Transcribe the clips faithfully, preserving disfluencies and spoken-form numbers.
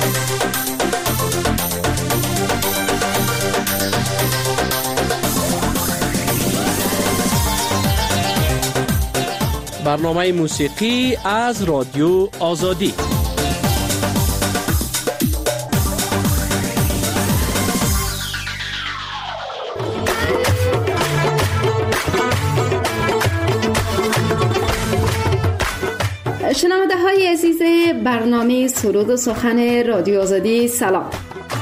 برنامه موسیقی از رادیو آزادی. شنونده های عزیز برنامه سرود و سخن رادیو آزادی، سلام.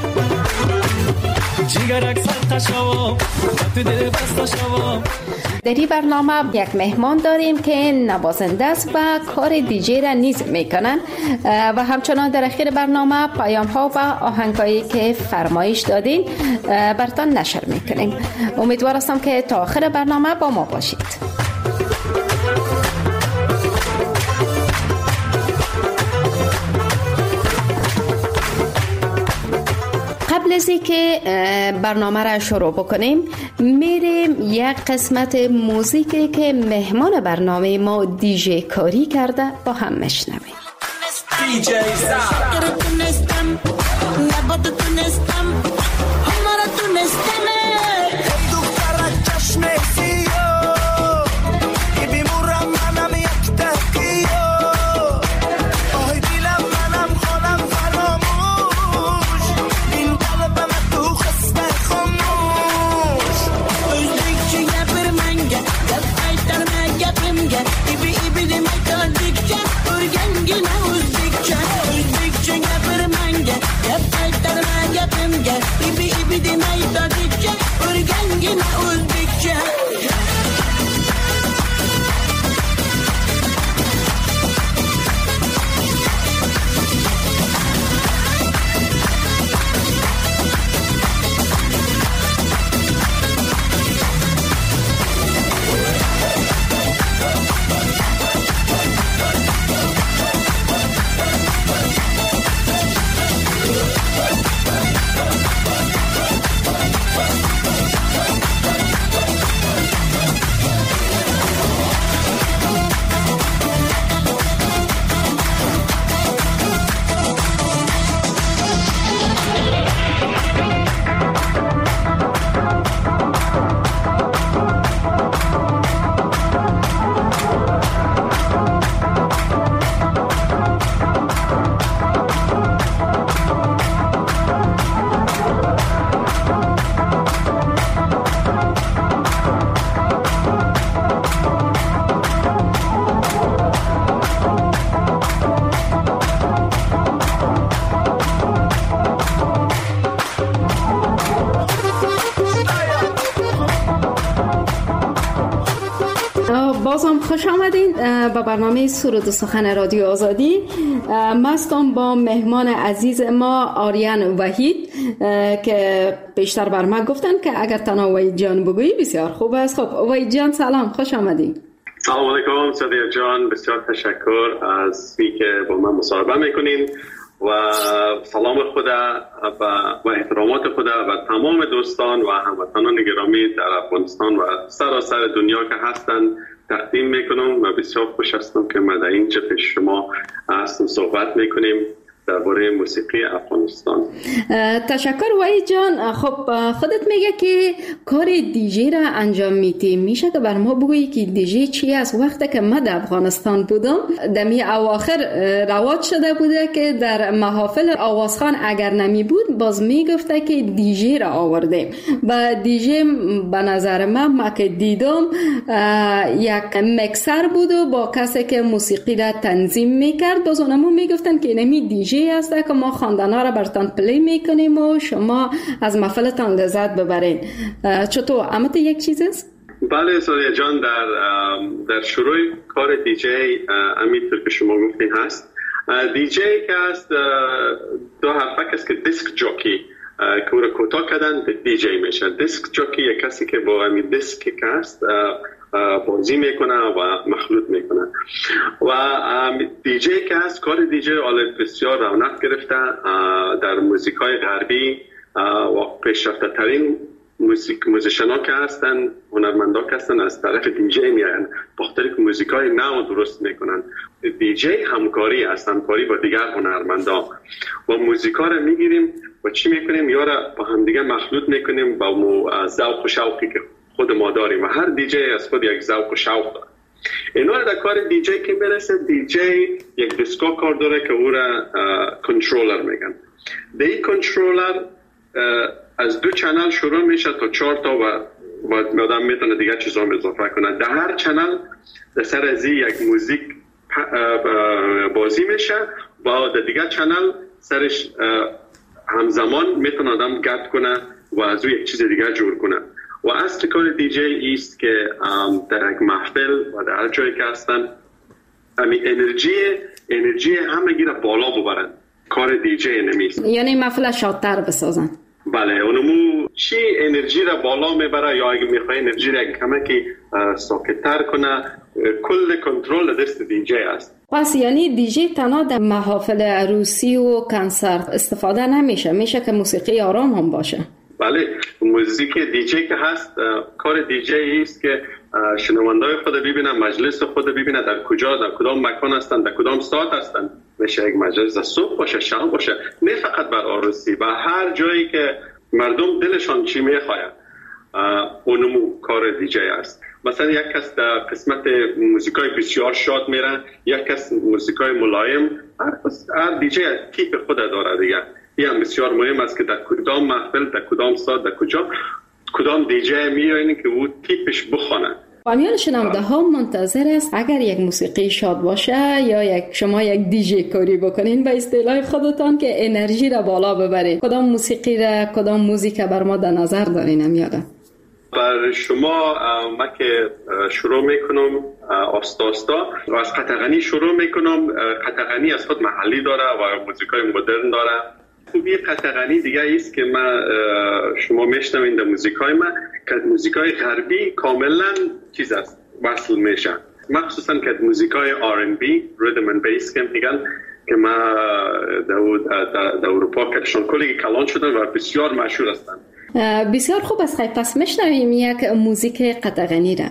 در این برنامه یک مهمان داریم که نوازنده است و کار دیجی را نیز میکنن و همچنان در اخیر برنامه پیام ها و آهنگ هایی که فرمایش دادین براتون نشر میکنیم. امیدوار هستم که تا آخر برنامه با ما باشید. قبل از اینکه برنامه را شروع بکنیم میریم یک قسمت موزیکی که مهمان برنامه ما دیجی کاری کرده با هم میشنویم. دیجی بازم خوش آمدین به برنامه سرود و سخن رادیو آزادی. مستم با مهمان عزیز ما آریان وحید که بیشتر بر من گفتن که اگر تنها وحید جان بگویی بسیار خوب است. خب وحید جان سلام، خوش آمدین. سلام علیکم صدیق جان، بسیار تشکر از اینکه با من مصاحبه میکنین و سلام خدا و, و احترامات خدا و تمام دوستان و هموطنان گرامی در افغانستان و سراسر دنیا که هستن تقدیم میکنم و بسیار خوش هستم که ما در اینجا پیش شما هستم صحبت میکنیم درباره موسیقی افغانستان. تشکر وحید جان. خب خودت میگه که کار دیجی را انجام میدی، میشه که بر ما بگویی که دیجی چی است؟ وقتی که من در افغانستان بودم دمی اواخر رواج شده بوده که در محافل آوازخوان اگر نمی بود باز میگفته که دیجی را آورده و دیجی به نظر من ما که دیدم یک مکسر بود و با کسی که موسیقی را تنظیم میکرد باز اونمون میگفتن که نمی دیجی هسته که ما خواندنا را براتون پلی میکنیم و شما از محفلتان لذت ببرین. چطور؟ امت یک چیز است؟ بله سادیا جان، در در شروع کار دیجی همینطور که شما گفتین هست. دیجی که هست دو حرفک است که دیسک جوکی که او را کوتاه کردن به دیجی میشه. دیسک جوکی یک کسی که با همین دیسک که هست بازی میکنه و مخلوط میکنه و دیجی که هست. کار دیجی حالا بسیار رونق گرفته در موزیکای غربی و پیشرفته ترین موزیک موزیشنا که هستن، هنرمندا که هستن از طرف دیجی میان، بخاطر که موزیکای نو درست میکنن. دیجی همکاری است، همکاری با دیگر هنرمندا و موزیکا رو میگیریم و چی میکنیم، یا را با هم دیگه مخلوط میکنیم با ذوق و شوقی که خود ما داریم و هر دیجی از خود یک ذوق و شوق داره. اینا در کار دیجی که برسه، دیجی یک دیسکو کار داره که او را کنترلر میگن. دی کنترلر از دو چنل شروع میشه تا چهار تا و و آدم میتونه دیگه چیزا هم اضافه کنه. در هر چنل در سر از یک موزیک بازی میشه و در دیگه چنل سرش همزمان میتونه آدم گرد کنه و از روی یک چیز دیگه جور کنه. و اصل کار دیجی است که در یک محفل و در هر جایی که هستن همین انرژی انرژی همگی را بالا ببرن. کار دیجی نمیست، یعنی محفل شادتر بسازن. بله، اونمو چی انرژی را بالا میبره یا اگه میخوای انرژی را کمکی ساکت‌تر کنه، کل کنترل دست دیجی است. پس یعنی دیجی تنها در محافل عروسی و کنسرت استفاده نمیشه، میشه که موسیقی آرام هم باشه. بله، موزیک دیجی که هست، کار دیجی است که شنوندای خود ببینن، مجلس خود ببینن در کجا، در کدام مکان هستن، در کدام ساعت هستن. میشه یک مجلس صبح باشه، شب باشه، نه فقط بر عروسی، و هر جایی که مردم دلشان چی میخواد اونمو کار دیجی است. مثلا یک کس در قسمت موزیکای بسیار شاد میره، یک کس موزیکای ملایم، هر هر دیجی تیپ خود داره دیگه. این هم بسیار مهم است که در کدام محفل، در کدام ساعت، در کجا کدام دیجی میاد که او تیپش بخونه. فامیل شنونده ها منتظر است اگر یک موسیقی شاد باشه یا یک شما یک دیجی کاری بکنین به اصطلاح خودتان که انرژی را بالا ببرید. کدام موسیقی را، کدام موزیک بر ما در نظر دارین؟ نمیادم بر شما ما که شروع میکنم آستا آستا و از قطغنی شروع میکنم. قطغنی از خود محلی داره و موزیکای مدرن داره. خوبی قطغنی دیگه ایست که ما شما میشنوین در موزیکای ما که موزیکای غربی کاملا چیز است، وصل میشه، مخصوصا که موزیکای آر ان بی ریدم اند بیس که میگن که ما در اروپا کلشون کلی کلان شدن و بسیار مشهور هستن. بسیار خوب است. پس میشنویم یک موزیک قطغنی را.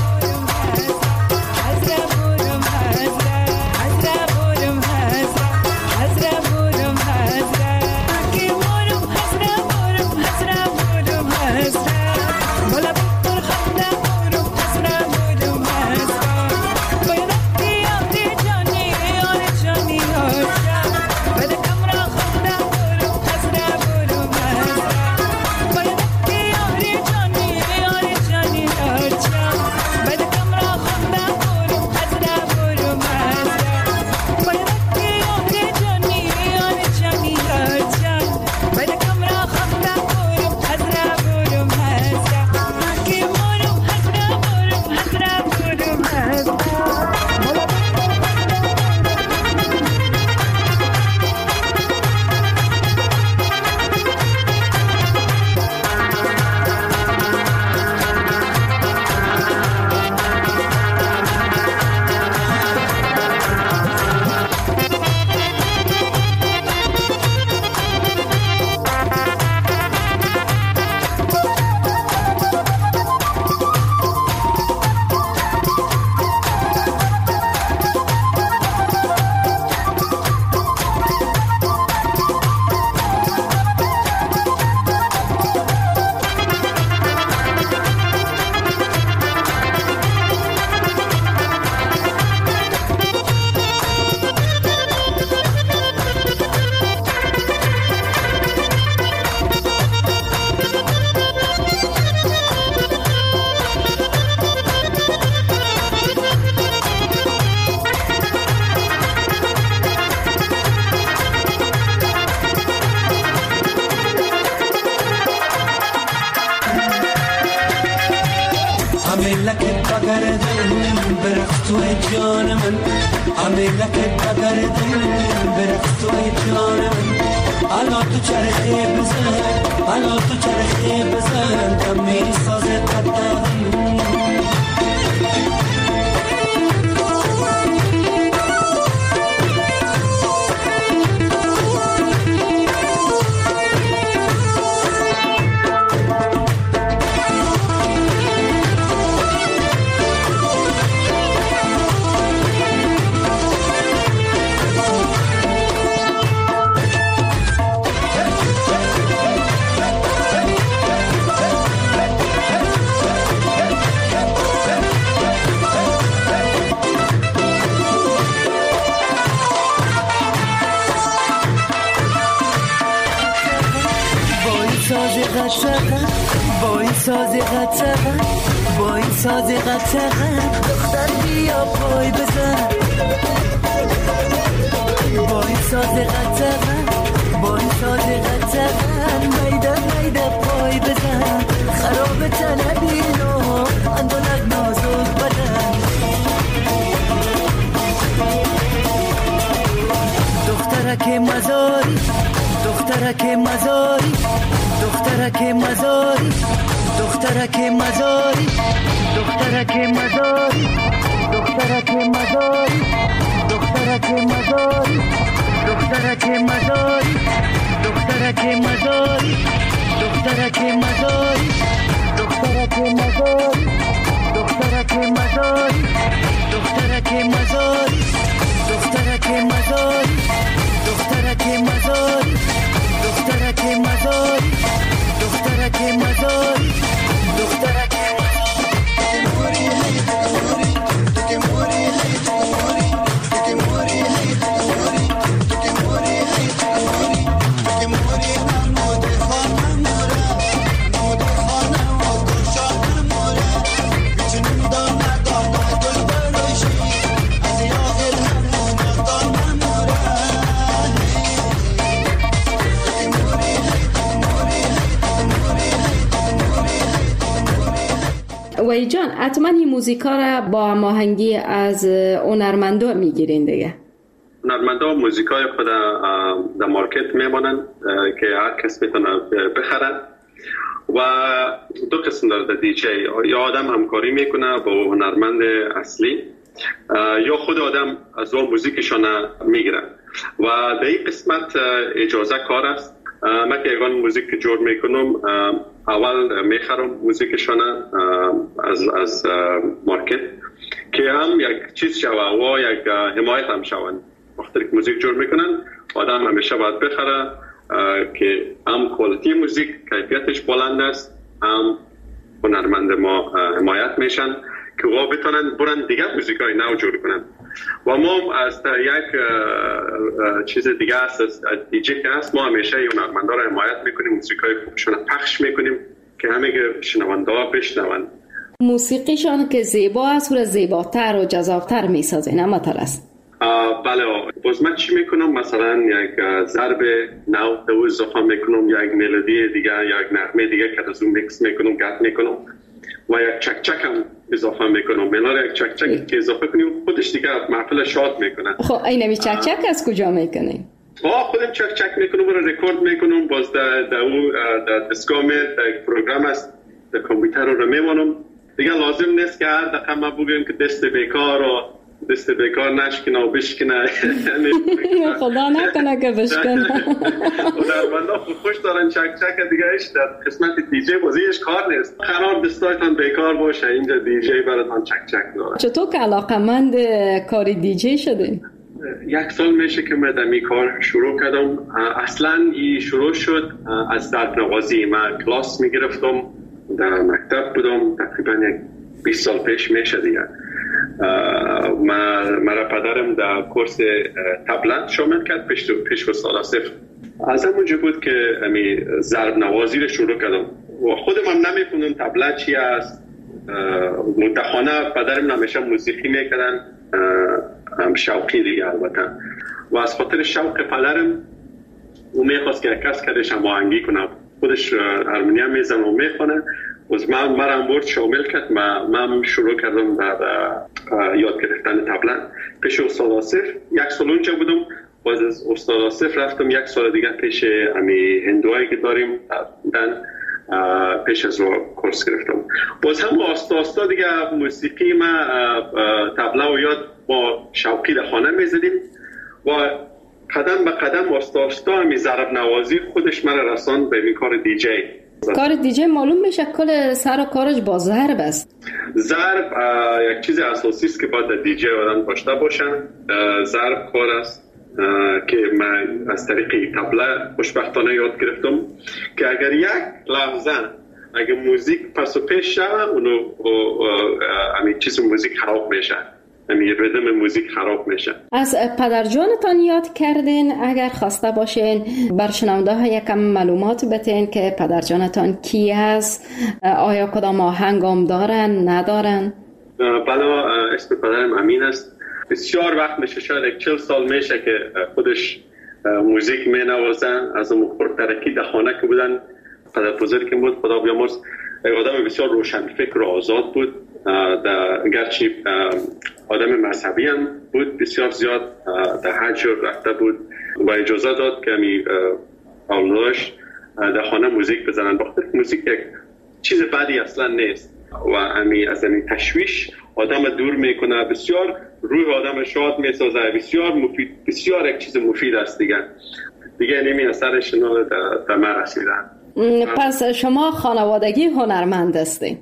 Hazra همه لکت بگردم برخت توی جان من همه لکت بگردم برخت توی جان من الان تو چرخی بزن الان تو چرخی بزن کمی ساز قدم با این ساز قطعه با این ساز قطعه دختر بیا پای بزن با این ساز قطعه با این ساز قطعه میده میده پای بزن خراب تنبینو اندونک نازک بدن دخترک مزاری دخترک مزاری دخترک مزاری دخترک مزاری دخترک مزاری دخترک مزاری دخترک مزاری دخترک مزاری دخترک مزاری دخترک مزاری دخترک مزاری دخترک مزاری دخترک مزاری دخترک مزاری دخترک مزاری دخترک مزاری دخترک مزاری دخترک وای جان حتما این موزیکا را با هماهنگی از هنرمندا میگیرین دیگه. هنرمندا موزیکای خود در مارکت میمونن که هر کس میتونه بخرن و دو قسم داره دیجی، یا آدم همکاری میکنه با هنرمند اصلی یا خود آدم از اون موزیکشون میگیره و در این قسمت اجازه کار است. من که یگان موزیک جور میکنم اول میخرم موزیکشون از از مارکت که هم یک چیز شوه و یک حمایت هم شون. وقتی که موزیک جور میکنن آدم همیشه باید بخره که هم کوالیتی موزیک کیفیتش بلند است، هم هنرمند ما حمایت میشن که وا بتونن برن دیگه موزیکای نو جور کنن. و ما از یک چیز دیگه است، از دیجی که هست، ما همیشه هنرمندا را حمایت میکنیم، موسیقای خوبشون پخش میکنیم که همه شنونده ها بشنون. موسیقیشان که زیبا است و زیباتر و جذابتر میسازه، نه مطلست؟ بله. باز من چی میکنم؟ مثلا یک ضرب نو دو اضافه میکنم، یک ملودی دیگه، یک نغمه دیگه که از اون میکس میکنم، گت میکنم و یک چک چک هم اضافه میکنم. ملار یک چک چک که اضافه کنیم خودش دیگه محفل شاد میکنه. خب اینمی چک چک از کجا میکنیم؟ آه خودم چک چک میکنم و رکورد میکنم. باز در در اون در دسکام در پروگرام است، در کامپیوتر رو میمونم دیگه. لازم نیست که هر دقیقه ما بگیم که دست بیکار و دست بیکار نشکنه و بشکنه. خدا نکنه که بشکنه. هنرمندا خوش دارن چک چک دیگه. ایش در قسمت دیجی بازیش کار نیست. قرار دستایتان بیکار باشه، اینجا دیجی براتون چک چک داره. چطور که علاقمند کار دیجی شده؟ یک سال میشه که من دمی کار شروع کردم. اصلا این شروع شد از درد نوازی. من کلاس میگرفتم، در مکتب بودم، تقریبا یک بیست سال پیش میشه دیگه. مرا پدرم در کورس طبله شامل کرد پیش پیش و سال صفر. از همونجا بود که امی ضرب نوازی رو شروع کردم و خودم هم نمی‌فهمیدم طبله چی است. متخانه پدرم همیشه موسیقی میکردن، هم شوقی دیگه البته. و از خاطر شوق پدرم او میخواست که کس کدش هم آهنگی کنه. خودش هارمونیوم میزنه و میخونه از من مرا برد شامل کرد. من من شروع کردم در یاد گرفتن طبله پیش استاد آصف. یک سال اونجا بودم. باز از استاد آصف رفتم یک سال دیگه پیش امی هندوایی که داریم دن پیش از رو کورس گرفتم. باز هم آستا آستا دیگه موسیقی ما طبله و یاد با شوقی در خانه میزدیم و قدم به قدم آستا آستا همی ضرب نوازی خودش من رساند به این کار دیجی. کار دیجی معلوم میشه کل سر و کارش با ضرب است. ضرب یک چیز اساسی است که باید دیجی آدم داشته باشن. ضرب کار است که من از طریق طبله خوشبختانه یاد گرفتم که اگر یک لحظه اگر موزیک پس و پیش شوه اونو همین چیز موزیک خراب میشه، همین ریتم موزیک خراب میشه. از پدر جانتان یاد کردین؟ اگر خواسته باشین بر شنونده ها یکم معلومات بتین که پدر جانتان کی است؟ آیا کدام آهنگام دارن ندارن؟ بله، اسم پدرم امین است. بسیار وقت میشه، شاید یک چل سال میشه که خودش موزیک می نوازن. از اون مخورترکی در خانه که بودن پدر بزرگم بود، خدا بیامرز. یک آدم بسیار روشن فکر و آزاد بود. گرچه آدم مذهبی هم بود، بسیار زیاد در حج رفته بود و اجازه داد که می اولادش در خانه موزیک بزنن. بخاطر موزیک یک چیز بدی اصلا نیست و امی از این تشویش آدم دور میکنه، بسیار روح آدم شاد میسازه، بسیار مفید، بسیار یک چیز مفید است دیگه. دیگه نمی اثرش نه در من رسیدن. پس شما خانوادگی هنرمند هستین؟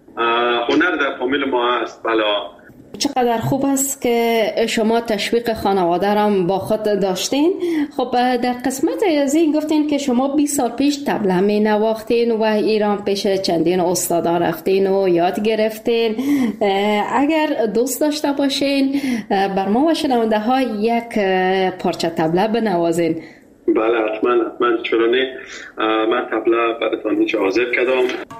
هنر در فامیل ما هست. بله. چقدر خوب است که شما تشویق خانواده را با خود داشتین. خب در قسمت از این گفتین که شما بیست سال پیش طبله می نواختین و ایران پیش چندین استادا رفتین و یاد گرفتین. اگر دوست داشته باشین بر ما و شنونده ها یک پارچه طبله بنوازین. بله حتما حتما، چرا نه. من طبله براتون هیچ حاضر کردم.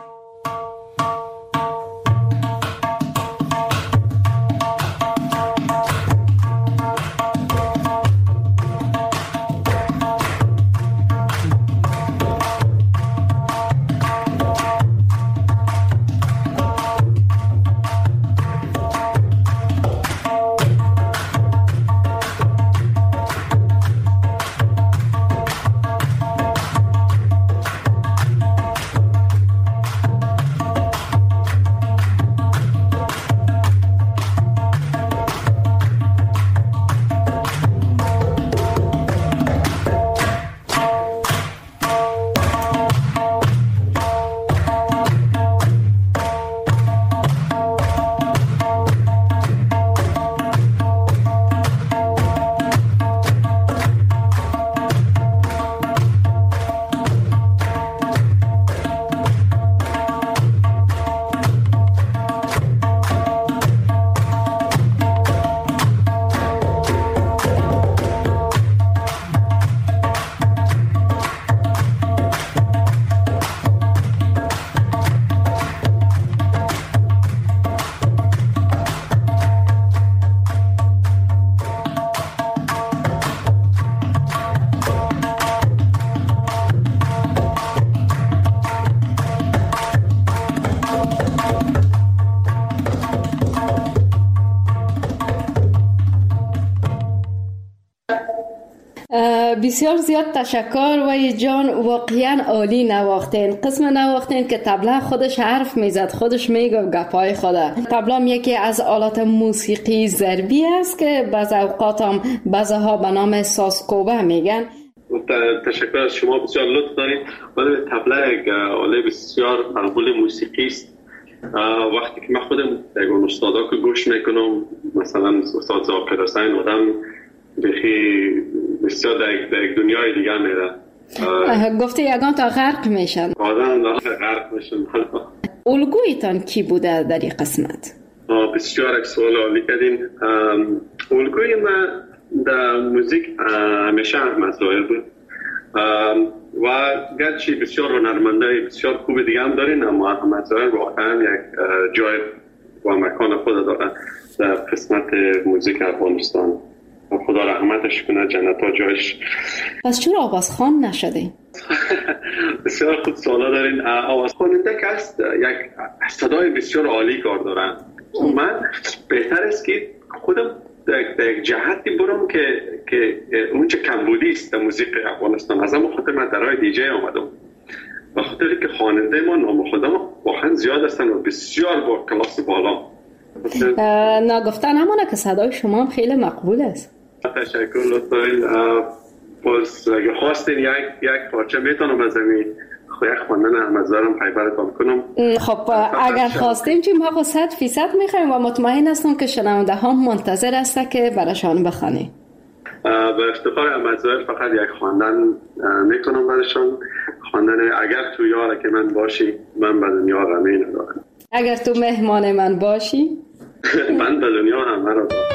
بسیار زیاد تشکر وای جان، واقعا عالی نواختین. قسم نواختین که طبله خودش حرف میزد، خودش میگه گپای خوده. طبله یکی از آلات موسیقی ضربی است که بعض اوقات هم بعضها به نام سازکوبه میگن. تشکر از شما، بسیار لطف دارید. ولی طبله یک آله بسیار مقبول موسیقی است. وقتی که من خودم یک استادا که گوش میکنم، مثلا استاد زاکر حسین، آدم بخی بسیار در یک دنیای دیگه میره. گفته یگان تا غرق میشن. آدم تا غرق میشن. الگویتان کی بوده در این قسمت؟ بسیار یک سوال عالی کردین. الگوی من در موزیک همیشه احمد ظاهر بود و گرچه بسیار هنرمندای بسیار خوب دیگه هم دارین، اما احمد ظاهر واقعا یک جای و مکان خود داره در قسمت موزیک افغانستان. خدا رحمتش کنه، جنت ها جایش. پس چرا آوازخوان نشده؟ بسیار خود سوالا دارین. آوازخواننده که هست یک صدای بسیار عالی کار دارن. من بهتر است که خودم در یک جهتی برم که که اون چه کمبودی است در موسیقی افغانستان. از همون خاطر من در راه دیجی آمدم، به خاطر که خواننده ما نام خدا ما واقعا زیاد هستن و بسیار با کلاس بالا. نگفتن همونه که صدای شما هم خیلی مقبول است. تشکر لطفاً. باز اگه خواستین یک یک پارچه میتونم از همین یک خواندن احمدزارم پیبرتان کنم. خب اگر خواستیم چی ما خود صد فیصد میخوایم و مطمئن هستم که شنونده ها منتظر هسته که براشان بخوانی. به افتخار احمدزار فقط یک خواندن میکنم براشان. خواندن اگر تو یاره که من باشی من به دنیا غمی ندارم. اگر تو مهمان من باشی من به دنیا همه را دارم.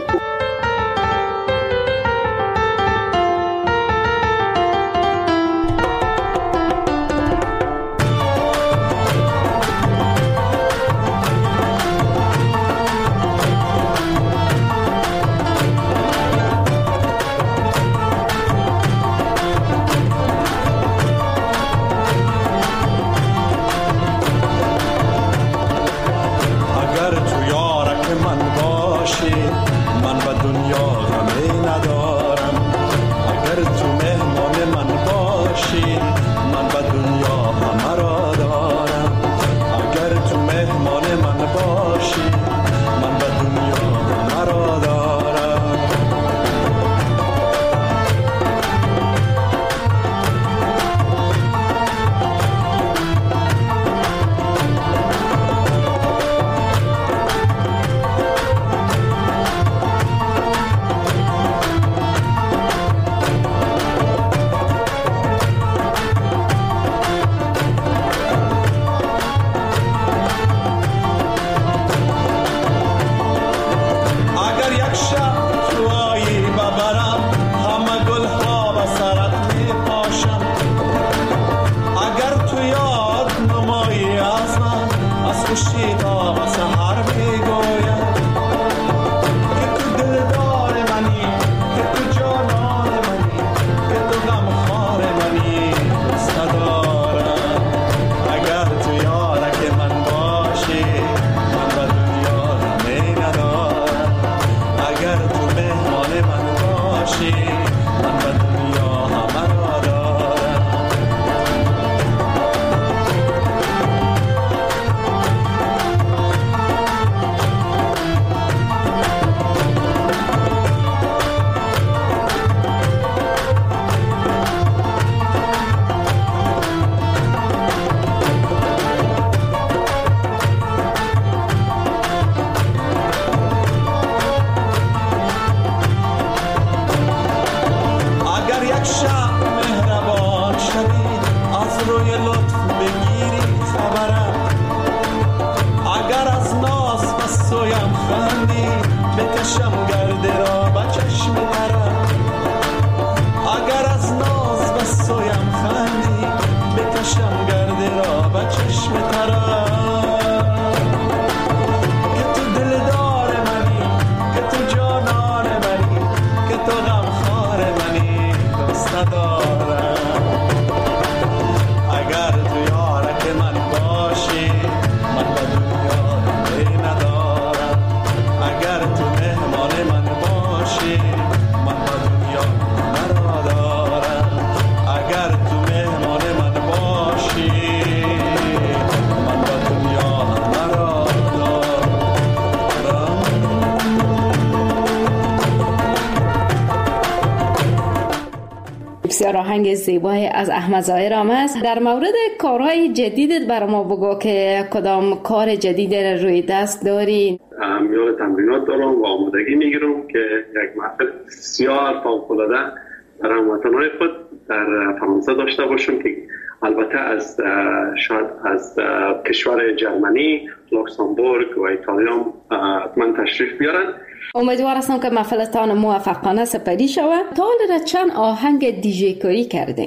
بسیار آهنگ زیبای از احمد ظاهر است. در مورد کارهای جدیدت برای ما بگو که کدام کار جدید روی دست داری؟ میال تمرینات دارم و آمادگی میگیرم که یک محفل بسیار فوق‌العاده در هموطنهای خود در فرانسه داشته باشم که البته از شاید از کشور جرمنی، لوکزامبورگ و ایتالیا من تشریف بیارن. امیدوار هستم که محفلتان موفقانه سپری شود. تا حالا چند آهنگ دیجی کاری کردین؟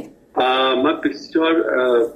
من بسیار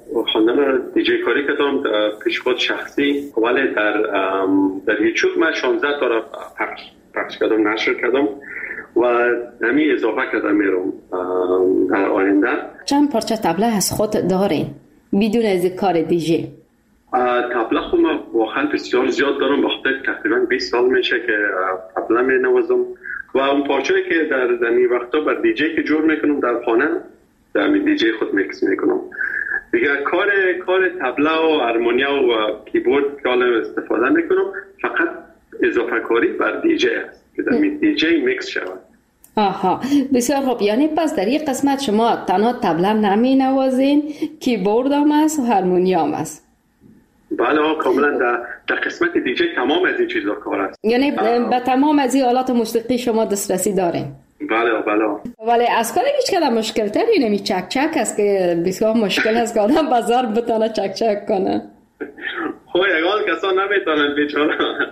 خواندن دیجی کاری کردم پیش خود شخصی، ولی در در یوتیوب من شانزده تا را پخش پخش کردم، نشر کردم و همین اضافه کرده میرم در آینده. چند پارچه طبله از خود دارین بدون از کار دیجی؟ طبله خود من واقعا بسیار زیاد دارم، وقتی تقریبا بیست سال میشه که طبله می نوازم و اون پارچه که در دنی وقتا بر دیجی که جور میکنم در خانه در دیجی خود میکس میکنم دیگه. کار کار طبله و هارمونیا و کیبورد که استفاده میکنم فقط اضافه کاری بر دیجی است که در دیجی میکس شود. آها بسیار خوب. یعنی پس در این قسمت شما تنها طبله نمی نوازین، کیبورد هم است و هارمونیام است؟ بله کاملا در, در قسمت دیجی تمام از این چیزا کار است. یعنی به تمام از این آلات موسیقی شما دسترسی دارین؟ بله بله. ولی از کار هیچ کدام مشکل تری نمی چک چک است که بسیار مشکل است که آدم بازار بتونه چک چک کنه. خب یگان کسا نمیتونن بیچاره،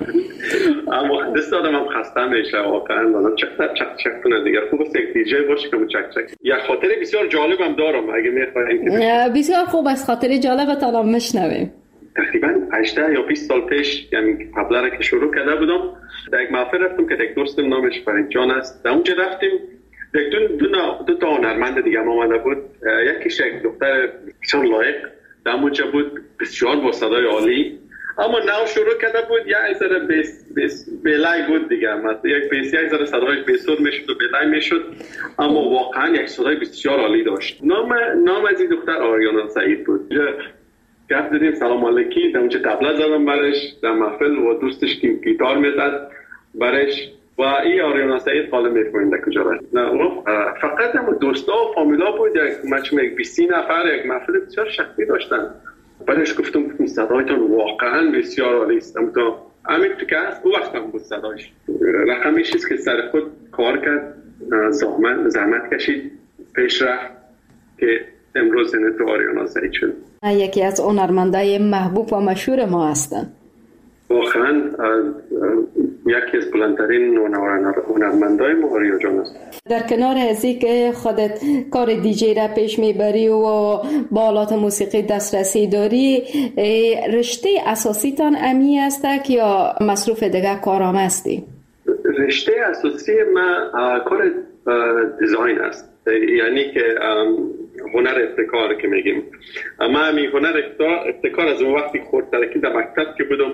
اما دست آدم هم خسته میشه واقعا. والا چک چک چک کنه دیگه. خوب است یک دیجی باشه که چک چک. یک خاطره بسیار جالب هم دارم اگه میخواین. بسیار خوب است، خاطره جالبتان هم میشنویم. تقریبا هجده یا بیست سال پیش یعنی طبله را که شروع کرده بودم در یک محفل رفتم که یک دوستم نامش فرید جان است. در اونجا رفتیم یک دو, دو, دو تا هنرمند دیگه هم آمده بود. یکیش یک دختر بسیار لایق در اونجا بود، بسیار با صدای عالی، اما نو شروع کرده بود یک ذره بیس بیس بلای بود دیگه. مثلا یک بیس یک ذره صدایش بیسور میشد و بلای میشد، اما واقعا یک صدای بسیار عالی داشت. نام نام از این دختر آریانا سعید بود. گفت دیدیم سلام علیکی، در اونجا طبله زدم برش در محفل و دوستش که گیتار میزد برش و این آریانا سعید حالا میفهمید در کجا رفت. فقط هم دوستا و فامیلا بود، یک مجموعه یک بیستی نفر یک محفل بسیار شخصی داشتن. برش گفتم این صدایتون واقعا بسیار عالی است. اما همین تو که هست او وقت هم بود صدایش. رقمیش است که سر خود کار کرد، زحمت, زحمت کشید، پیش رفت که امروز این تو آریانا سعید شد. یکی از هنرمندای محبوب و مشهور ما هستن. واقعا یکی از بلندترین هنرمندای ما آریا جان است. در کنار از اینکه خودت کار دیجی را پیش میبری و با آلات موسیقی دسترسی داری، رشته اساسی تان امی است که یا مصروف دیگه کارام هستی؟ رشته اساسی ما کار دیزاین است، یعنی که هنر ابتکار که میگیم. ما همین هنر ابتکار از اون وقتی خورد ترکی در مکتب که بودم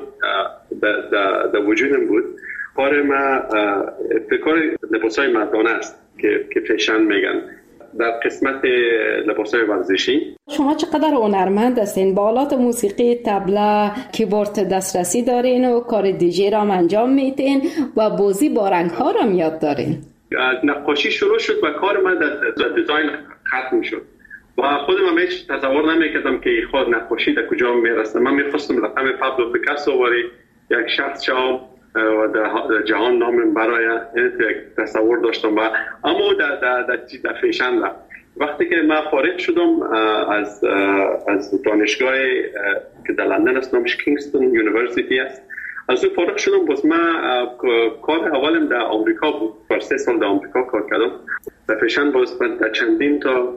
در وجودم بود. کار ما ابتکار لباسای مردانه است که که فیشن میگن در قسمت لباسای ورزشی. شما چقدر هنرمند هستین؟ با آلات موسیقی، طبله، کیبورد دسترسی دارین و کار دیجی را انجام میدین و بازی با رنگ ها را یاد دارین. نقاشی شروع شد و کار من در دیزاین ختم شد و خودم هم هیچ تصور نمیکردم که خود نقاشی در کجا میرسه. من میخواستم رقم پابلو پیکاسو ولی یک شخص شام و در جهان نام برای یک تصور داشتم و اما در در در, در فیشن ده. وقتی که من فارغ شدم از از دانشگاه که در لندن است، نامش کینگستون یونیورسیتی است، از اون فارغ شدم. باز من کار اولم در آمریکا بود، بر سه سال در آمریکا کار کردم در فیشن. باز در چندین تا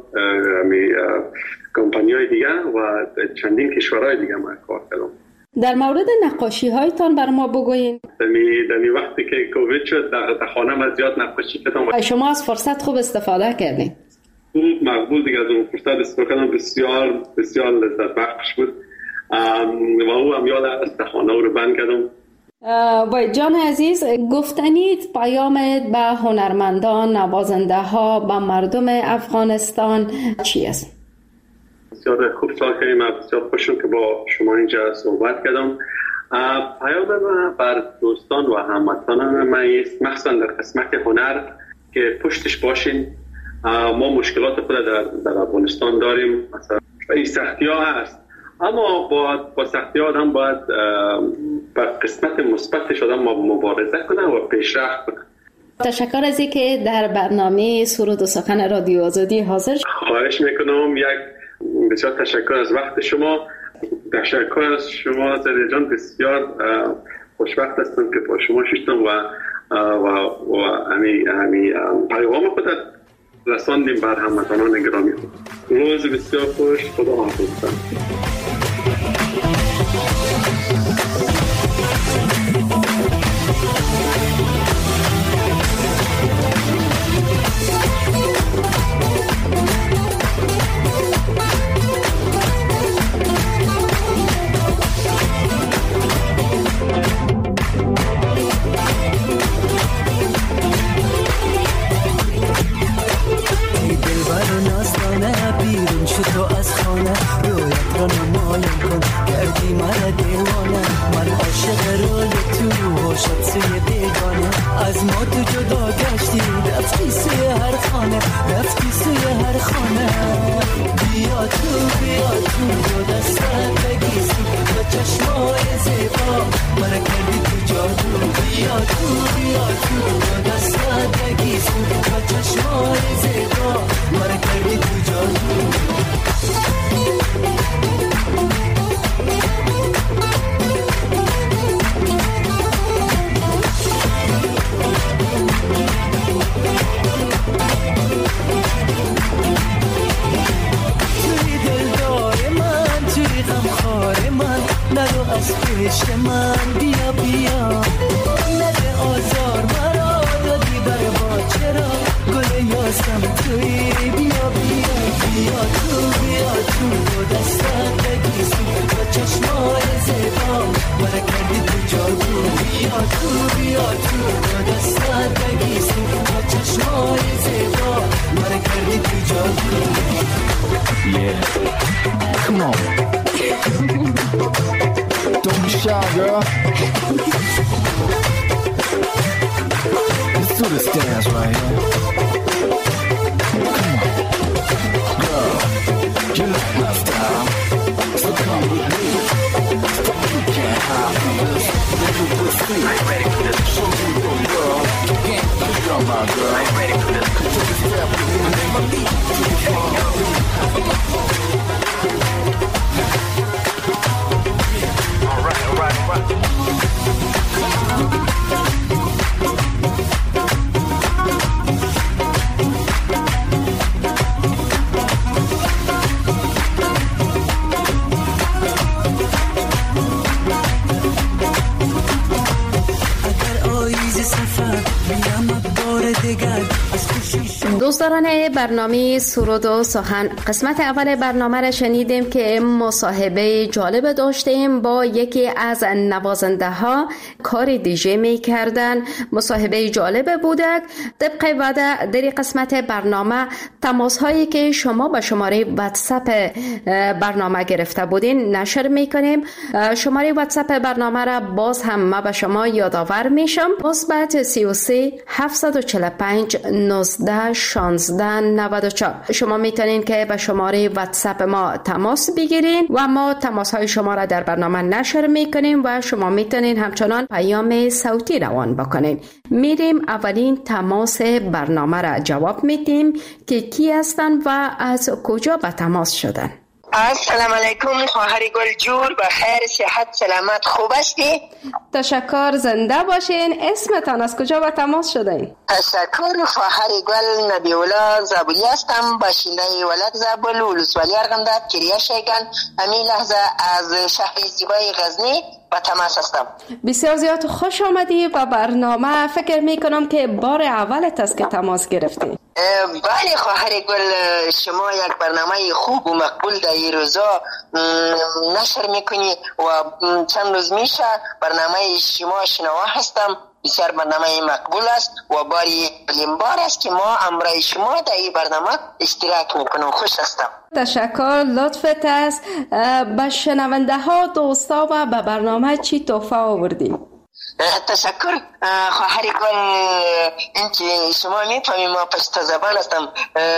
کمپانی‌های دیگه و چندین کشورهای دیگه من کار کردم. در مورد نقاشی هایتان بر ما بگوین. دمی دمی وقتی که کووید شد در خانه من زیاد نقاشی کردم. شما از فرصت خوب استفاده کردین؟ خوب مقبول دیگه از اون فرصت استفاده کردم. بسیار بسیار لذت بخش بود و او هم یاد از خانه رو بند کردم. وای جان عزیز، گفتنید پیامت به هنرمندان، نوازنده ها، به مردم افغانستان چی است؟ بسیار خوب سوال کردیم. من بسیار خوشم که با شما اینجا صحبت کردم. پیام من بر دوستان و هموطنان من است، مخصوصا در قسمت هنر، که پشتش باشین. ما مشکلات خود در, در افغانستان داریم، مثلا این سختی ها هست، اما با, با سختی ها آدم باید بر قسمت مثبتش آدم مبارزه کنه و پیشرفت کنه. تشکر از اینکه در برنامه سرود و سخن رادیو آزادی حاضر. خواهش میکنم. یک بسیار تشکر از وقت شما. تشکر از شما زلیه جان. بسیار خوشبخت هستم که با شما شدم و و و همی همی پیغام خود رساندیم بر هموطنان گرامی خود. روز بسیار خوش. خدا حافظ. من بیا بیا نده آزار مرا دادی بر با چرا گل یاسم توی بیا بیا بیا تو بیا تو با دستت بگیسی با چشمای زیبا مرا کردی تو جادو بیا تو بیا تو با دستت بگیسی با چشمای زیبا مرا کردی تو جادو. Yeah, come on. Don't be shy, girl. Let's do this dance right here. Come on. Girl, you like my style. So come with me. You can't hide from this. Let me put free. I'm ready for this. Show you what, girl. You can't put on my girl. I'm ready for this. Take a step with me. Make my beat. All right, all right, all right. دوستداران برنامه سرود و سخن، قسمت اول برنامه را شنیدیم که مصاحبه جالب داشتیم با یکی از نوازنده ها، کار دیجی می کردن. مصاحبه جالب بودک. طبق وعده در قسمت برنامه تماس هایی که شما به شماره واتساپ برنامه گرفته بودین نشر می کنیم. شماره واتساپ برنامه را باز هم ما به شما یادآور میشم. مثبت سی و سه هفتصد و چهل و پنج نوزده شانزده نود و چهار. شما میتونین که به شماره واتساپ ما تماس بگیرین و ما تماس های شما را در برنامه نشر میکنیم و شما میتونین همچنان پیام صوتی روان بکنین. میریم اولین تماس برنامه را جواب میدیم که کی هستن و از کجا به تماس شدن. السلام علیکم خواهر گل جور، به خیر صحت سلامت خوب هستی؟ تشکر، زنده باشین. اسمتان از کجا به تماس شدین؟ تشکر، خواهر گل نبیولا زابلی هستم، باشنده ولد زابل ولسوالی ارغنداب کریه شیگان. همین لحظه از شهر زیبای غزنی با تماس هستم. بسیار زیاد خوش آمدی و برنامه. فکر میکنم که بار اولت است که تماس گرفتی. بله خواهر گل، شما یک برنامه خوب و مقبول در این روزا نشر میکنی و چند روز میشه برنامه شما شنوا هستم. بسیار برنامه مقبول است و باری اولین بار است که ما امرای شما در این برنامه اشتراک میکنم. خوش هستم. تشکر، لطفت است. به شنونده ها، دوستا و به برنامه چی تحفه آوردی؟ تشکر خواهر گل، این که شما میفهمی ما پشت زبان هستم،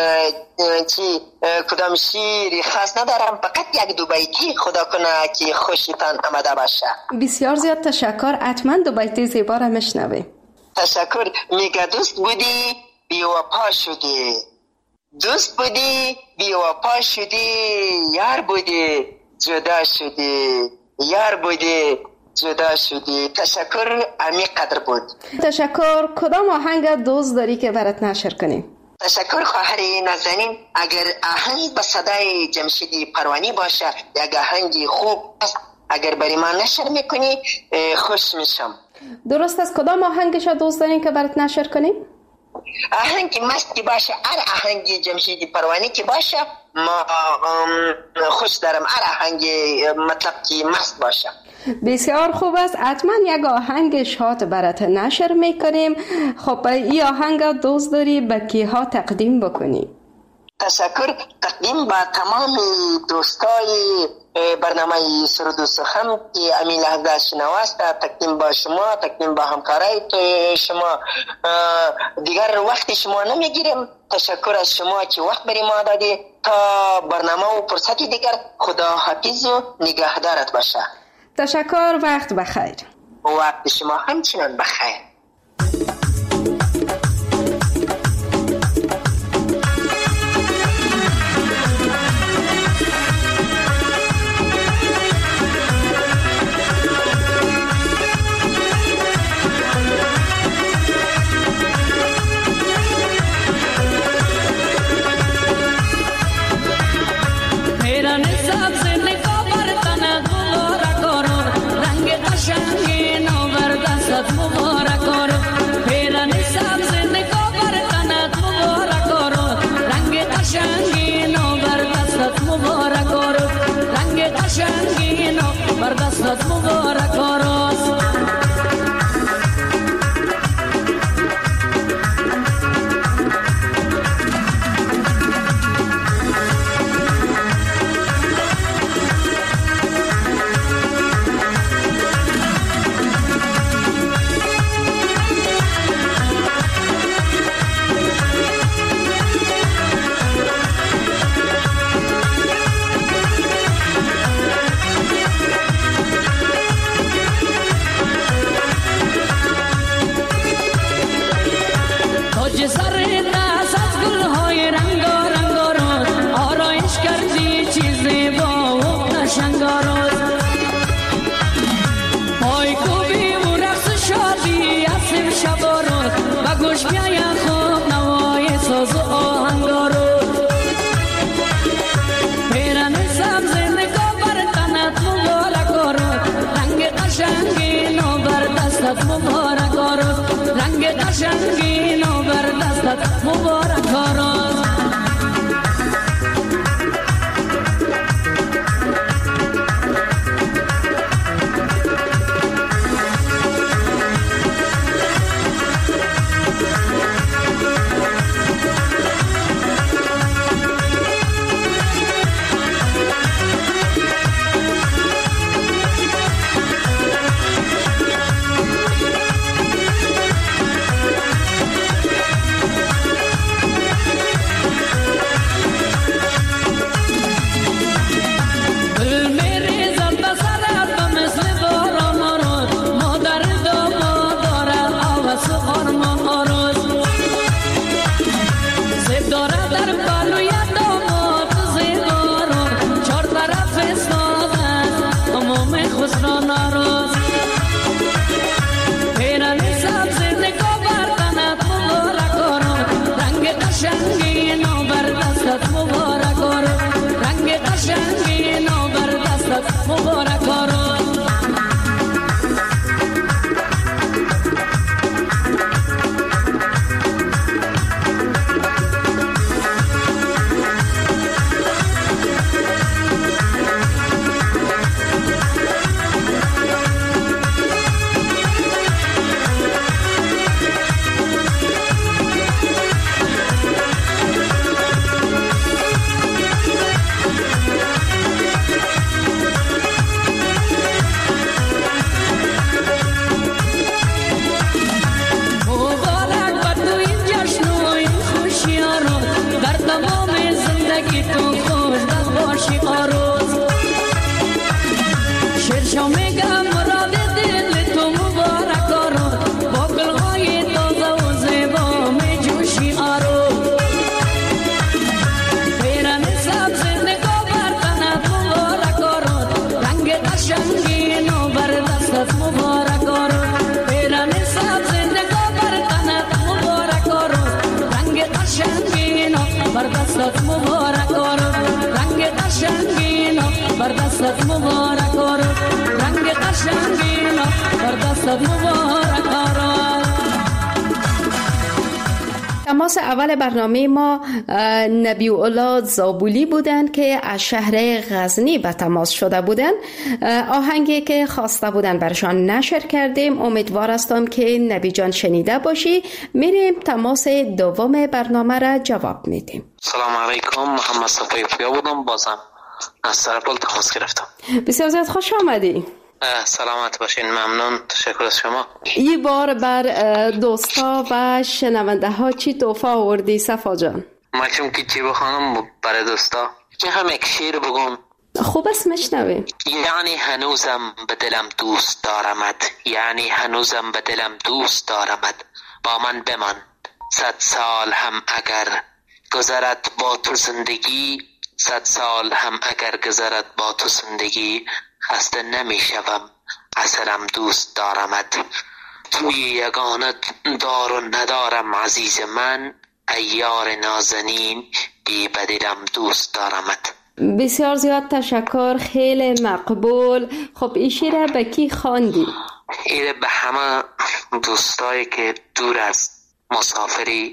چی کدام شیری خاص ندارم، فقط یک دو بیتی خدا کنه که خوشتان آمده باشه. بسیار زیاد تشکر. حتما دو بیتی زیبا را میشنویم. تشکر. میگه دوست بودی بی وفا شدی، دوست بودی بی وفا شدی، یار بودی جدا شدی، یار بودی جدا شدی. تشکر، عمیق قدر بود. تشکر. کدام آهنگ دوست داری که برات نشر کنیم؟ تشکر خواهر نازنین. اگر آهنگ به صدای جمشید پروانی باشه، یک آهنگ خوب است، اگر برای ما نشر میکنی خوش میشم. درست است. کدام آهنگش دوست دارین که برات نشر کنیم؟ آهنگ مست که باشه، هر آهنگ جمشید پروانی که باشه ما خوش دارم. هر آهنگ مطلب که مست باشه. بسیار خوب است. حتما یک آهنگ شاد برات نشر میکنیم. خب این آهنگ دوست داری به کیها تقدیم بکنی؟ تشکر. تقدیم با تمام دوستای برنامه سرود و سخن که امین لحظه شنواست، تقدیم با شما، تقدیم با همکارای شما. دیگر وقت شما نمیگیریم. تشکر از شما که وقت بری ما دادی. تا برنامه و فرصتی دیگر، خدا حافظ و نگهدارت باشه. تشکر. وقت بخیر. وقت شما همچنان بخیر. मेरा निसाब से निको बर्तन धुलो रखो रंग خوش بیای خوب نوای ساز و آهنگارو پیرن سبز نگاه بر تنت مبارکارو رنگ قشنگین و بر دستت مبارکارو رنگ قشنگین و بر دستت مبارکارو تماس اول برنامه ما نبی اولاد زابولی بودند که از شهر غزنی به تماس شده بودند. آهنگی که خواسته بودند برشان نشر کردیم. امیدوار هستم که نبی جان شنیده باشی. میریم تماس دوم برنامه را جواب میدیم. سلام علیکم، محمد صفای پویا بودم، بازم از سرپل تماس گرفتم. بسیار زیاد خوش آمدی. سلامت باشین، ممنون، تشکر از شما. این بار بر دوستا و شنونده ها چی تحفه آوردی صفا جان؟ مچم که چی بخوانم برای دوستا؟ که هم یک شیر بگم. خوب است مشنویم. یعنی هنوزم به دلم دوست دارمت، یعنی هنوزم به دلم دوست دارمت، با من بمان صد سال هم اگر گذرد با تو زندگی، صد سال هم اگر گذرد با تو زندگی، خسته نمی شوم اصلم دوست دارمت، توی یگانت دار و ندارم عزیز من، ایار نازنین بی بدلم دوست دارمت. بسیار زیاد تشکر، خیلی مقبول. خب این شعر به کی خواندی؟ این به همه دوستایی که دور از مسافری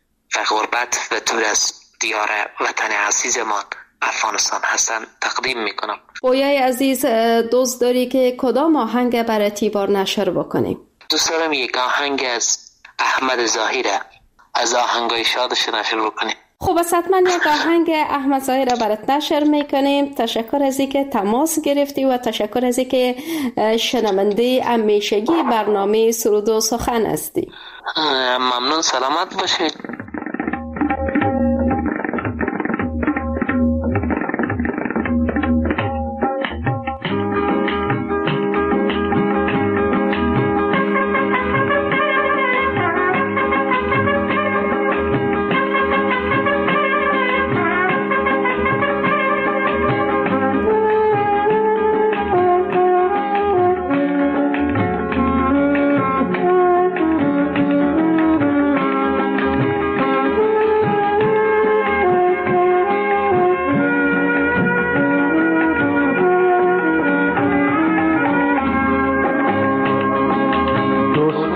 و غربت و دور از دیار وطن عزیزمان افغانستان هستن تقدیم میکنم. پویای عزیز، دوست داری که کدام آهنگ برای تیبار نشر بکنیم؟ دوست دارم یک آهنگ از احمد ظاهره از آهنگای شادش نشر بکنیم. خب از حتما یک آهنگ احمد ظاهره برات نشر میکنیم. تشکر از اینکه تماس گرفتی و تشکر از اینکه شنونده همیشگی برنامه سرود و سخن هستی. ممنون، سلامت باشید.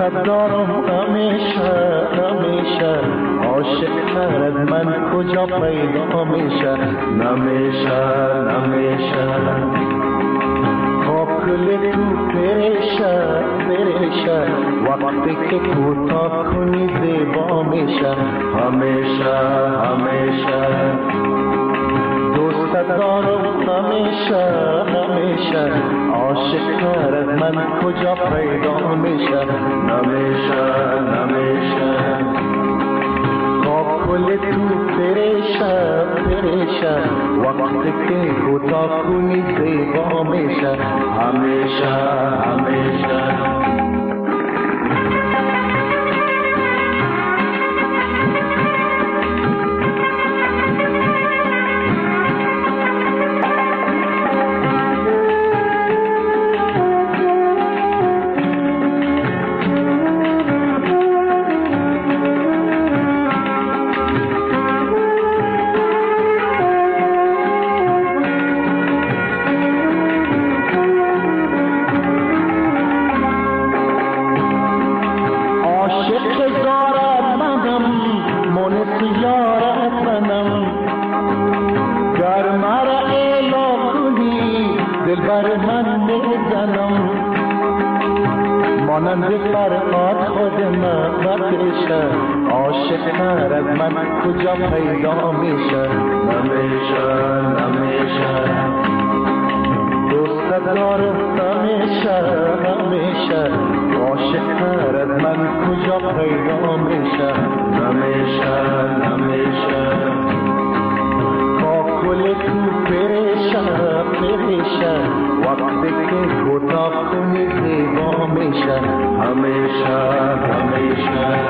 دارم همیشه همیشه عاشق تر از من کجا پیدا میشه نمیشه نمیشه کل تو پریشه پریشه وقتی که کوتاه کنی زیبا میشه همیشه همیشه دوست دارم همیشه همیشه عاشق تر از من کجا پیدا میشه نمیشه نمیشه کل تو پریشه پریشه وقتی که کوتاه کنی زیبا میشه همیشه همیشه مانند فرقات خودم بکشه عاشق تر از من کجا پیدا میشه نمیشه نمیشه دوست دارم همیشه همیشه عاشق تر از من کجا پیدا میشه نمیشه نمیشه با کل تو پریشه پریشه وقتی که کوتاه کنی زیبا میشه همیشه همیشه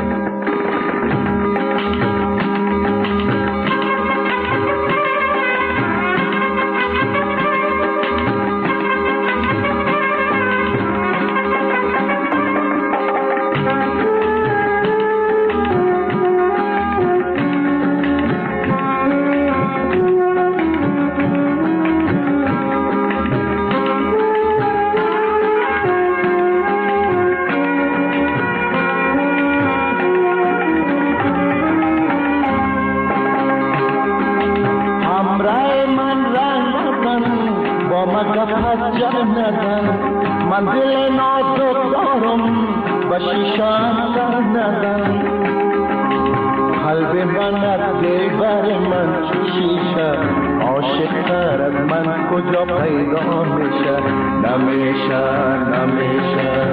منزل نازک دارم و شیشان در ندن قلب من از دلبر من چو شیشه عاشق تر از من کجا پیدا میشه نمیشه نمیشه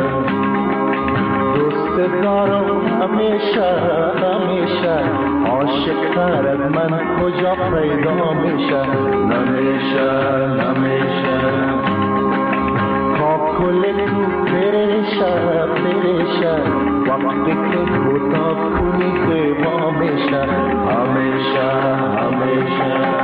دوست دارم همیشه همیشه عاشق تر از من کجا پیدا میشه نمیشه نمیشه کل تو پریشه پریشه وقتی که کوتاه کنی زیبا میشه همیشه همیشه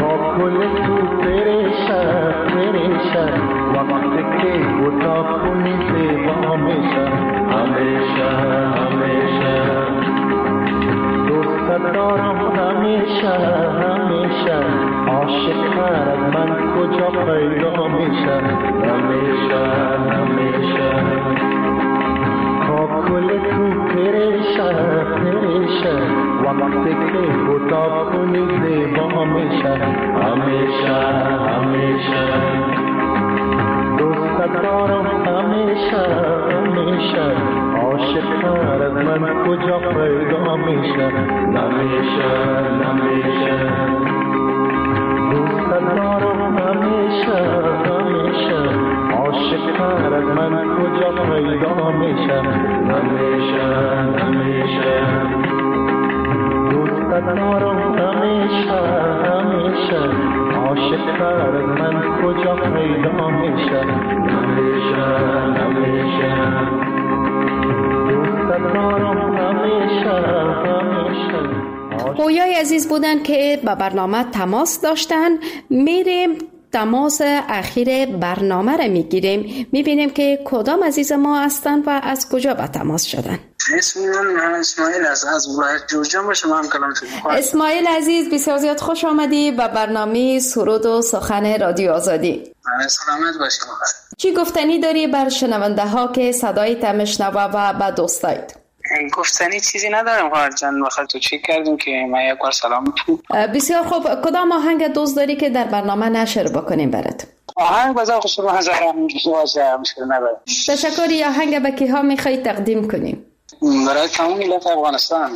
وقتی که کوتاه کنی हमेशा हमेशा खोल तू तेरे शह तेरे शह वक्त के होता खुनी दे हमेशा हमेशा हमेशा दोस्त तारो हमेशा हमेशा आशिक रज़मन को जो पैदा हमेशा हमेशा हमेशा दोस्त तारो हमेशा हमेशा आशिक रज़मन को जो पैदा हमेशा हमेशा हमेशा दोस्त तारो हमेशा हमेशा आशिक रज़मन को जो पैदा हमेशा हमेशा हमेशा پویای عزیز بودن که با برنامه تماس داشتن. میریم تماس اخیر برنامه رو میگیریم، میبینیم که کدام عزیز ما هستن و از کجا به تماس شدن. اسم من اسماعیل از از ولایت جورجیا با شما هم کلام شدیم. اسماعیل عزیز بسیار زیاد خوش آمدی به برنامه سرود و سخن رادیو آزادی. سلامت باشید. چی گفتنی داری بر شنونده ها که صدایت میشنوه و به دوستایت؟ گفتنی چیزی ندارم خواهر جان، بخاطر تو چی کردیم که من یک بار سلام تو. بسیار خوب، کدام آهنگ دوست داری که در برنامه نشر بکنیم برات؟ آهنگ بذار خوش رو هزارم باشه، مشکل نداره. تشکر. آهنگ به کیها میخوای تقدیم کنیم؟ برای تمام ملت افغانستان.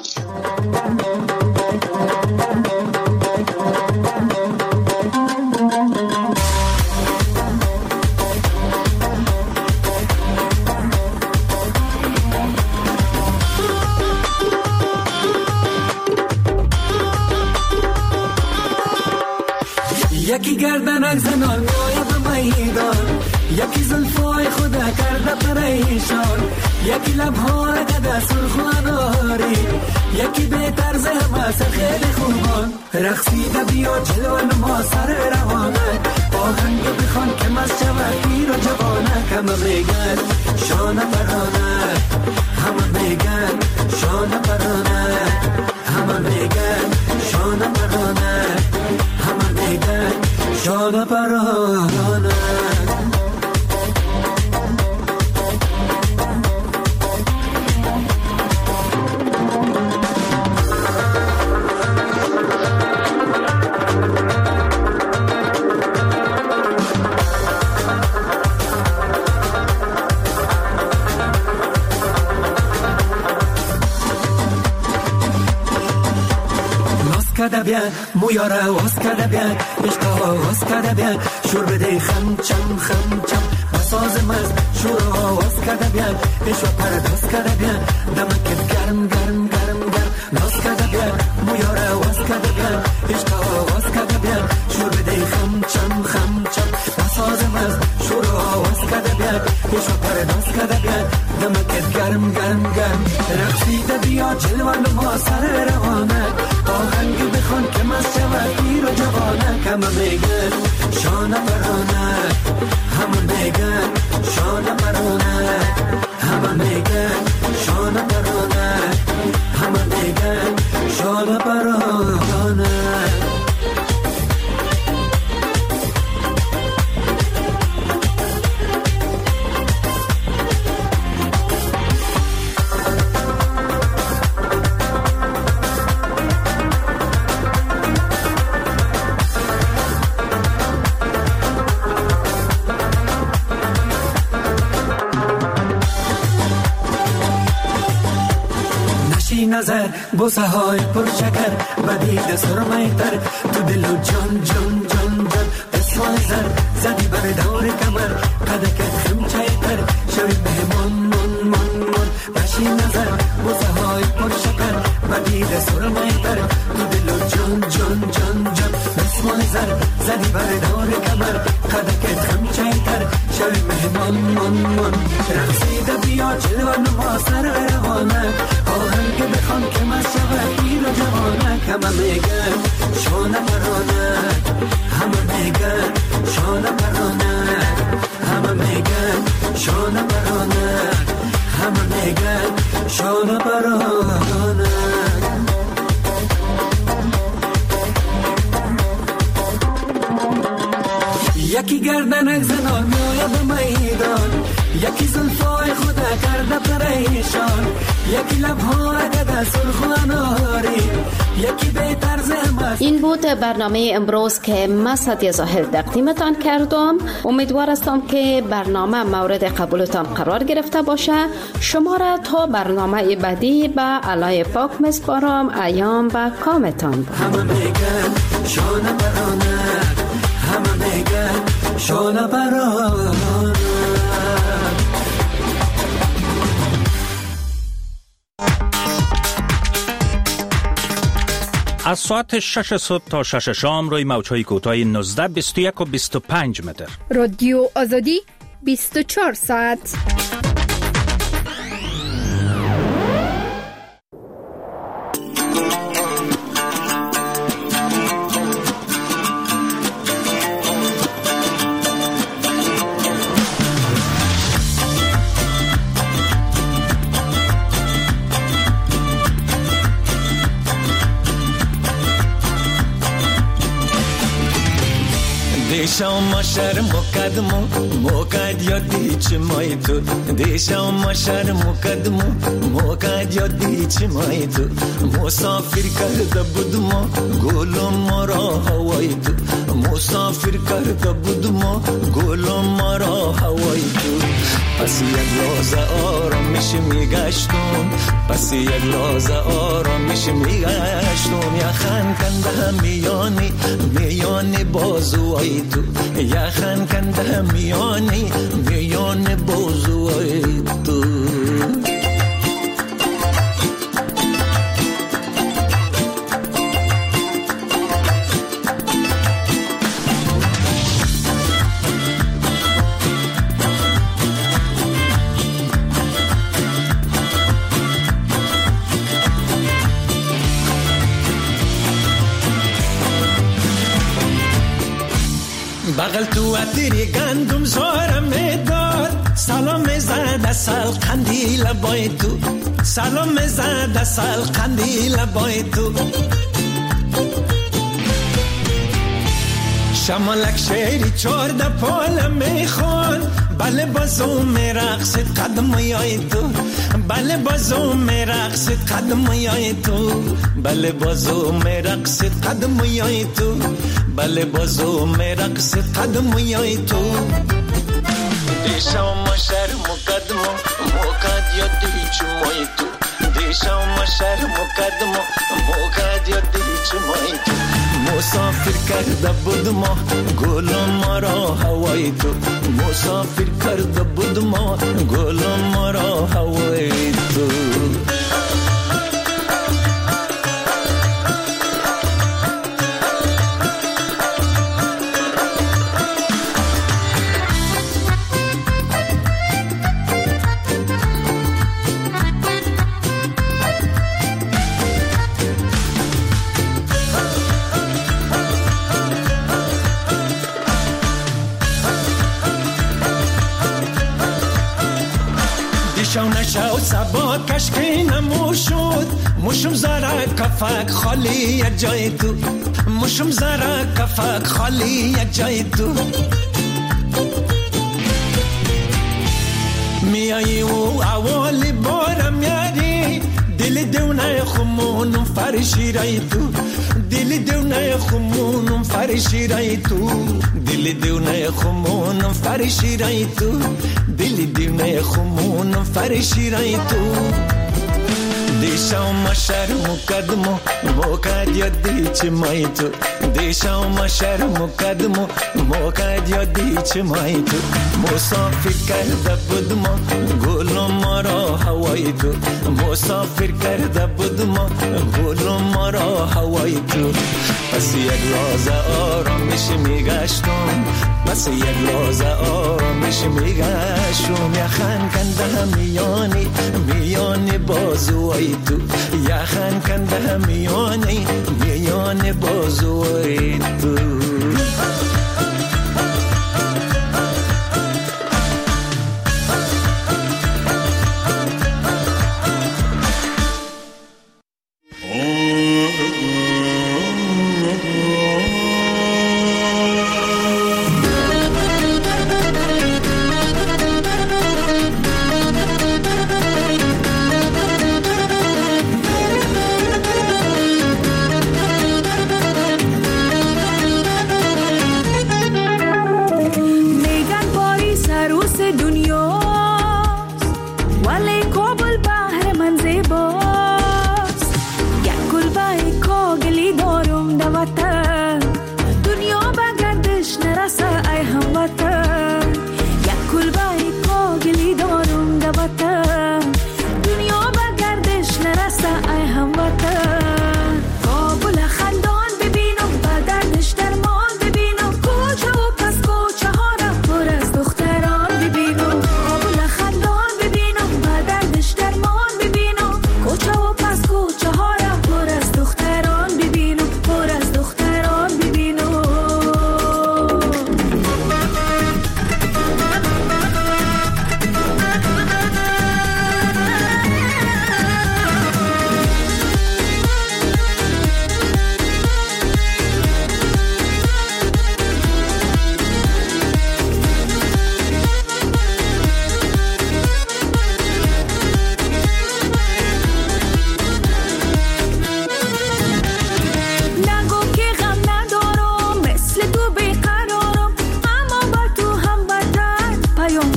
یکی گردنک زنان میای به میدان، یکی زلفای خدا کرده پریشان، یکی لبهای قده سرخ و اناری، یکی به طرز همه سر خیلی خوبان. رقصیده بیا جلوه نما سر روانه، آهنگ بخوان که مست شود پیر و جوانه. همه میگن شانه پرانه، همه میگن شانه پرانه، همه میگن شانه پرانه، همه میگن شانه پرانه. کده بیان مویاره واس کده بیان عشقا واس کده بیان شور بده خم چم خم چم بساز مز شور واس کده بیان عشق پرداز کده بیان دمکت گرم گرم گرم گرم ناز کده بیان مویاره واس کده بیان عشقا واس کده بیان شور بده خم چم خم چم بساز مز شور واس کده بیان عشق پرداز کده بیان دمکت گرم گرم گرم. رقصیده بیا جلوه نما سر روانه، آهنگ بخوان که مست شود پیر و جوانه. همه میگن شانه پرانه، همه میگن شانه پرانه، همه میگن شانه پرانه، همه میگن شانه پرانه. نظر بوسه های پر شکر بدید سرمای تر تو دل و جان جان جان جان اسمای زر زدی بر دور کمر قدکت خمچای تر شوی مهمان من من من. نشی نظر بوسه های پر شکر بدید سرمای تر تو دل و جان جان جان جان اسمای زر زدی بر دور کمر قدکت خمچای تر شوی مهمان من من. رقصیده بیا جلوه نما سر روانه، آهنگ بخوان که مست شود پیر و جوانه. همه میگن شانه پرانه، همه میگن شانه پرانه، همه میگن شانه پرانه، همه میگن شانه پرانه. یکی گردنک زنان یکی زلفای خود کرده پریشان، یکی لبها گده سرخ و اناری، یکی به طرز مست. این بود برنامه امروز که من سعدیه زاهد تقدیمتان کردم. امیدوار هستم که برنامه مورد قبولتان قرار گرفته باشه. شما را تا برنامه بعدی به علای پاک میسپارم. ایام و کامتان. همه میگن شانه برانه، همه میگن شانه برانه. از ساعت شش صبح تا شش شام روی موج‌های کوتاه نوزده، بیست و یک و بیست و پنج متر. رادیو آزادی بیست و چهار ساعت. دیشا ما شهر مقدمو موقع یادی چی مای تو، دیشا ما شهر مقدمو موقع یادی چی مای تو، مسافر کرده بودم گلم مرا هوای تو، مسافر کرده بودم گلم مرا هوای تو. پس یک لحظه آرامش میگشتم، پس یک لحظه آرامش میگشتم، یخن کنده میانی میانی بازوی تو، یخن کنده میانی میانی بازوی تو. بغل تو عطری گندم زارم میداد، سلام زد اصل قندیل بای تو، سلام زد اصل قندیل بای تو. شمالک شیری چارده پال میخوان، بله بازو میرقصد قدم یای تو، بله بازو میرقصد قدم یای تو، بله بازو میرقصد قدم یای تو، بله بازو میرقصد قدم یای تو. دیشا ما شهر مقدمو موقع یادی چی مای تو، دیشا ما شهر مقدمو موقع یادی چی مای تو، مسافر کرده بودم گلم مرا هوای تو، مسافر کرده بودم گلم مرا هوای تو. شو نشو سبا کشکی نموشود، مشم زره کفک خالی یک جای تو، مشم زره کفک خالی یک جای تو. میایی و اولی بارم یاری، دل دونه خمونم فرشی رای تو، دل دونه خمونم فرشی رای تو، دل دونه خمونم فرشی رای تو، دل دونه خمونم فرشی رای تو. دیشا ما شهر مقدمو موقع یادی چی مای تو، دیشا ما شهر مقدمو موقع یادی چی مای تو، مسافر کرده بودم گلم مرا هوای تو، مسافر کرده بودم گلم مرا هوای تو. پس یک لحظه آرامش میگشتم، پس یک لحظه آرامش میگشتم، یخن کنده میانی میانی بازوی تو، یخن کنده میانی میانی بازوی تو.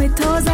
تازه